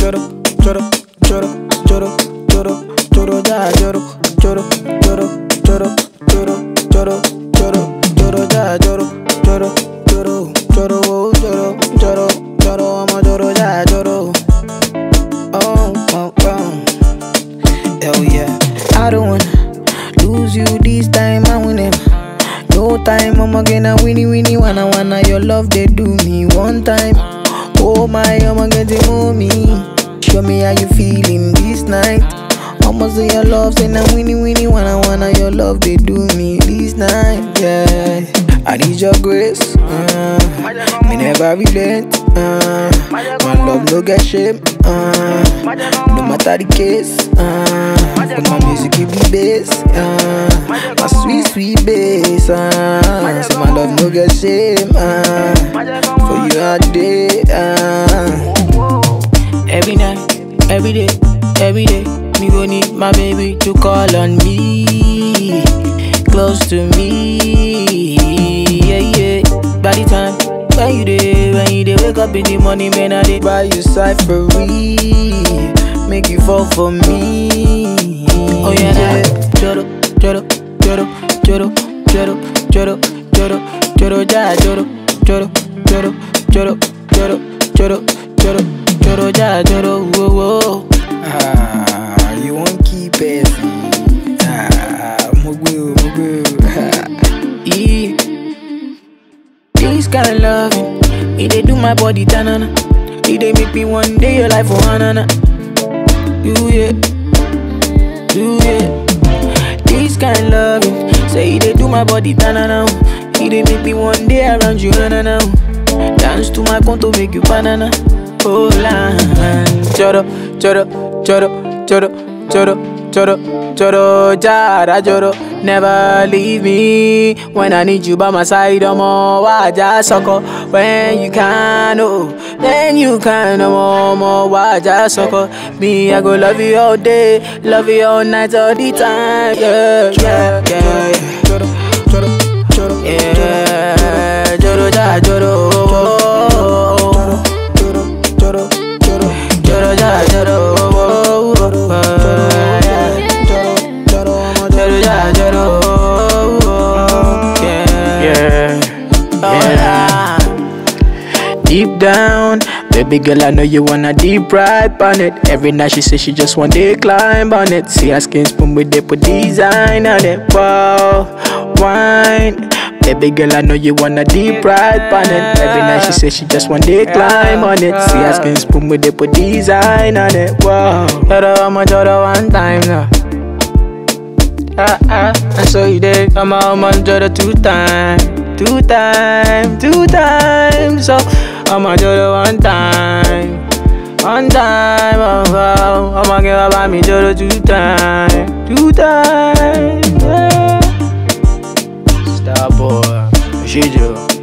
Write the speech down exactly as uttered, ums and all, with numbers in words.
choro, choro, choro, choro, choro, choro, ja, choro, choro, choro, choro, choro, choro, choro, choro, ja, choro, choro, choro, choro, oh, choro, choro, choro, I'm a choro, ja, choro. Oh, oh, oh. Hell yeah. I don't wanna lose you this time, I win it. No time, I'm gonna winnie winnie wanna wanna your love they do me one time. Oh my, I'm gonna move me. Show me how you feeling this night. I'ma say your love, say now winnie winnie wanna wanna your love they do me this night. Yeah, I need your grace. Uh, me never relent. Uh, my love no get shame. Uh, no matter the case. Uh, but my music give me bass. Uh, my sweet sweet bass. Uh, so my love no get shame. Uh, for you all day. Uh. Every night, every day, every day, me go need my baby to call on me, close to me. Yeah yeah. By the time when you dey, when you dey wake up in the morning, man, I dey buy you cyphery, make you fall for me. Oh yeah, yeah. Choro, choro, choro, choro, choro, choro, choro, choro, ja, choro, choro, choro, choro, choro, choro, choro, choro, ja, choro, whoa, whoa. Ah, you won't keep it. Ah, mugu, mugu. Yeah. This kind of loving, it dey do my body tanana. It dey make me one day your life for hanana. Do yeah, do yeah. This kind of loving, say it dey do my body tanana. It dey make me one day around you hanana. Dance to my conto make you banana. Oh la, choro, choro, choro, choro, choro, choro, choro, jara, choro. Never leave me when I need you by my side. I'm all waja soko when you can, oh, then you can. I'm all more waja soko. Me, I go love you all day, love you all night, all the time. Yeah, yeah, yeah. Choro, choro, choro, yeah, choro, ja, choro, choro, choro, choro, choro, choro, ja, choro. Deep down, baby girl, I know you wanna deep ride on it. Every night she says she just want to climb on it. See her skin spoon with they put design on it. Wow, wine. Baby girl, I know you wanna deep ride on it. Every night she says she just want to climb on it. See her skin spoon with they put design on it. Wow, Joro, I'ma Joro one time now. Ah ah, and so you did. I'm a Joro two time, two time, two times. So I'ma Joro one time, one time. Oh, oh. I'ma give up me Joro two time, two time. Yeah. Star boy, Shijo.